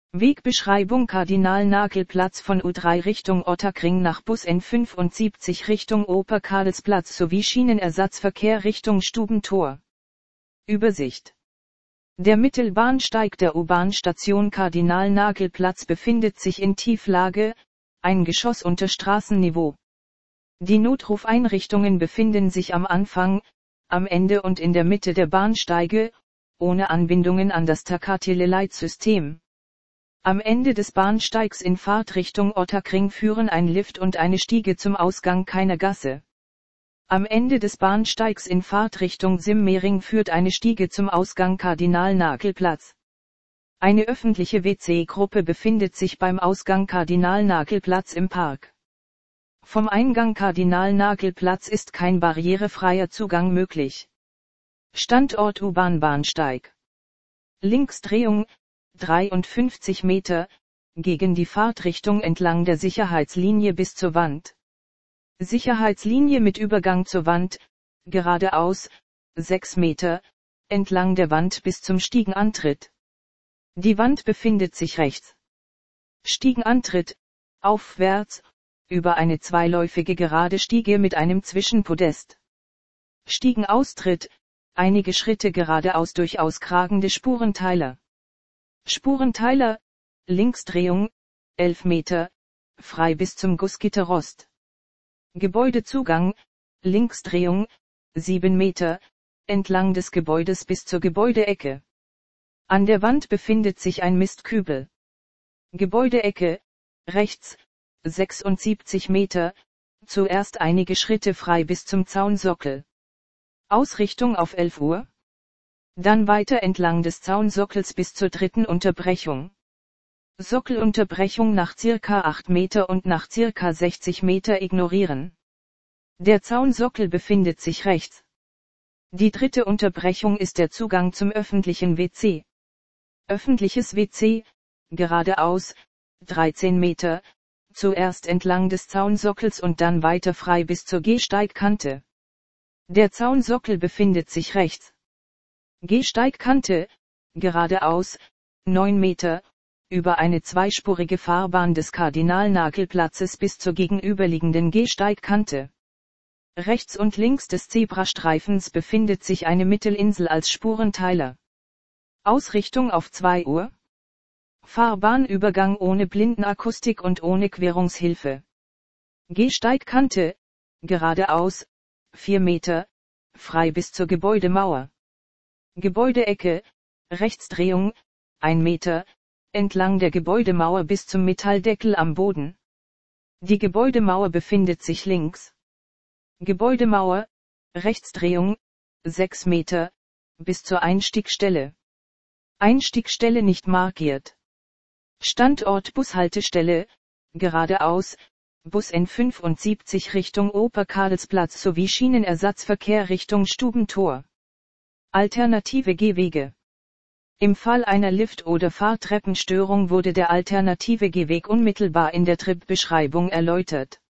Wegbeschreibung: Kardinal-Nagel-Platz von U3 Richtung Ottakring nach Bus N75 Richtung Oper-Karlsplatz sowie Schienenersatzverkehr Richtung Stubentor. Übersicht: Der Mittelbahnsteig der U-Bahn-Station Kardinal-Nagel-Platz befindet sich in Tieflage, ein Geschoss unter Straßenniveau. Die Notrufeinrichtungen befinden sich am Anfang, am Ende und in der Mitte der Bahnsteige, ohne Anbindungen an das Takateleleitsystem. Am Ende des Bahnsteigs in Fahrtrichtung Ottakring führen ein Lift und eine Stiege zum Ausgang keiner Gasse. Am Ende des Bahnsteigs in Fahrtrichtung Simmering führt eine Stiege zum Ausgang Kardinal-Nagel-Platz. Eine öffentliche WC-Gruppe befindet sich beim Ausgang Kardinal-Nagel-Platz im Park. Vom Eingang Kardinal-Nagel-Platz ist kein barrierefreier Zugang möglich. Standort U-Bahn-Bahnsteig. Linksdrehung, 53 Meter, gegen die Fahrtrichtung entlang der Sicherheitslinie bis zur Wand. Sicherheitslinie mit Übergang zur Wand, geradeaus, 6 Meter, entlang der Wand bis zum Stiegenantritt. Die Wand befindet sich rechts. Stiegenantritt, aufwärts, über eine zweiläufige gerade Stiege mit einem Zwischenpodest. Stiegenaustritt, einige Schritte geradeaus durch auskragende Spurenteiler. Spurenteiler, Linksdrehung, 11 Meter, frei bis zum Gussgitterrost. Gebäudezugang, Linksdrehung, 7 Meter, entlang des Gebäudes bis zur Gebäudeecke. An der Wand befindet sich ein Mistkübel. Gebäudeecke, rechts, 76 Meter, zuerst einige Schritte frei bis zum Zaunsockel. Ausrichtung auf 11 Uhr. Dann weiter entlang des Zaunsockels bis zur dritten Unterbrechung. Sockelunterbrechung nach circa 8 Meter und nach circa 60 Meter ignorieren. Der Zaunsockel befindet sich rechts. Die dritte Unterbrechung ist der Zugang zum öffentlichen WC. Öffentliches WC, geradeaus, 13 Meter, zuerst entlang des Zaunsockels und dann weiter frei bis zur Gehsteigkante. Der Zaunsockel befindet sich rechts. Gehsteigkante, geradeaus, 9 Meter, über eine zweispurige Fahrbahn des Kardinal-Nagel-Platzes bis zur gegenüberliegenden Gehsteigkante. Rechts und links des Zebrastreifens befindet sich eine Mittelinsel als Spurenteiler. Ausrichtung auf 2 Uhr. Fahrbahnübergang ohne Blindenakustik und ohne Querungshilfe. Gehsteigkante, geradeaus, 4 Meter, frei bis zur Gebäudemauer. Gebäudeecke, Rechtsdrehung, 1 Meter, entlang der Gebäudemauer bis zum Metalldeckel am Boden. Die Gebäudemauer befindet sich links. Gebäudemauer, Rechtsdrehung, 6 Meter, bis zur Einstiegstelle. Einstiegstelle nicht markiert. Standort Bushaltestelle, geradeaus, Bus N75 Richtung Oper-Karlsplatz sowie Schienenersatzverkehr Richtung Stubentor. Alternative Gehwege. Im Fall einer Lift- oder Fahrtreppenstörung wurde der alternative Gehweg unmittelbar in der Tripbeschreibung erläutert.